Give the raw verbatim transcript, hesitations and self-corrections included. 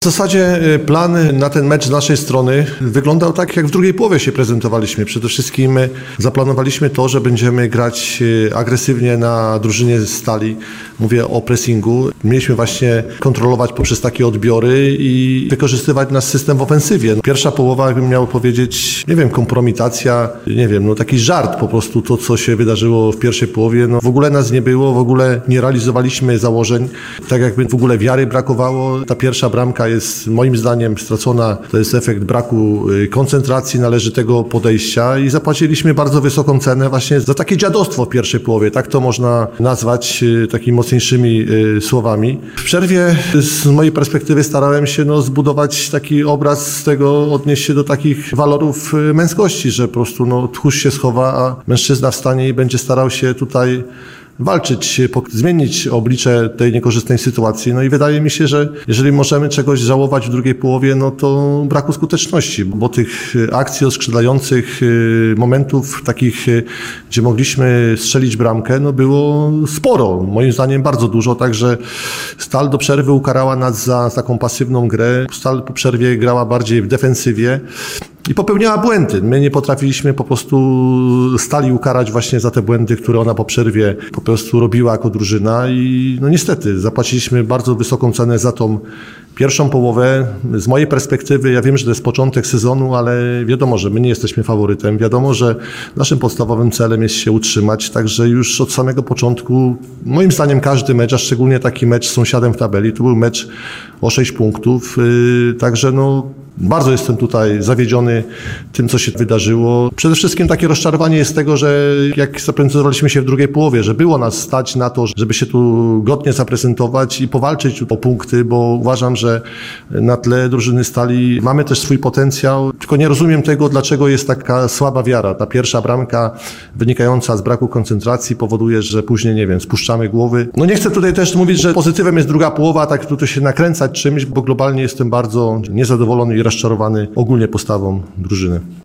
W zasadzie plan na ten mecz z naszej strony wyglądał tak, jak w drugiej połowie się prezentowaliśmy. Przede wszystkim zaplanowaliśmy to, że będziemy grać agresywnie na drużynie Stali. Mówię o pressingu. Mieliśmy właśnie kontrolować poprzez takie odbiory i wykorzystywać nasz system w ofensywie. Pierwsza połowa, jakbym miał powiedzieć, nie wiem, kompromitacja, nie wiem, no taki żart po prostu to, co się wydarzyło w pierwszej połowie. No w ogóle nas nie było, w ogóle nie realizowaliśmy założeń. Tak jakby w ogóle wiary brakowało. Ta pierwsza bramka jest moim zdaniem stracona, to jest efekt braku koncentracji, należytego podejścia i zapłaciliśmy bardzo wysoką cenę właśnie za takie dziadostwo w pierwszej połowie, tak to można nazwać takimi mocniejszymi słowami. W przerwie z mojej perspektywy starałem się no, zbudować taki obraz z tego, odnieść się do takich walorów męskości, że po prostu no, tchórz się schowa, a mężczyzna wstanie i będzie starał się tutaj walczyć, zmienić oblicze tej niekorzystnej sytuacji. No i wydaje mi się, że jeżeli możemy czegoś żałować w drugiej połowie, no to braku skuteczności, bo tych akcji oskrzydlających, momentów takich, gdzie mogliśmy strzelić bramkę, no było sporo. Moim zdaniem bardzo dużo, także Stal do przerwy ukarała nas za taką pasywną grę. Stal po przerwie grała bardziej w defensywie i popełniała błędy. My nie potrafiliśmy po prostu Stali ukarać właśnie za te błędy, które ona po przerwie po prostu robiła jako drużyna i no niestety zapłaciliśmy bardzo wysoką cenę za tą pierwszą połowę. Z mojej perspektywy, ja wiem, że to jest początek sezonu, ale wiadomo, że my nie jesteśmy faworytem. Wiadomo, że naszym podstawowym celem jest się utrzymać, także już od samego początku, moim zdaniem każdy mecz, a szczególnie taki mecz z sąsiadem w tabeli, to był mecz o sześć punktów, yy, także no bardzo jestem tutaj zawiedziony tym, co się wydarzyło. Przede wszystkim takie rozczarowanie jest z tego, że jak zaprezentowaliśmy się w drugiej połowie, że było nas stać na to, żeby się tu godnie zaprezentować i powalczyć o punkty, bo uważam, że na tle drużyny Stali mamy też swój potencjał, tylko nie rozumiem tego, dlaczego jest taka słaba wiara. Ta pierwsza bramka wynikająca z braku koncentracji powoduje, że później, nie wiem, spuszczamy głowy. No nie chcę tutaj też mówić, że pozytywem jest druga połowa, tak tutaj się nakręcać czymś, bo globalnie jestem bardzo niezadowolony i rozczarowany ogólnie postawą drużyny.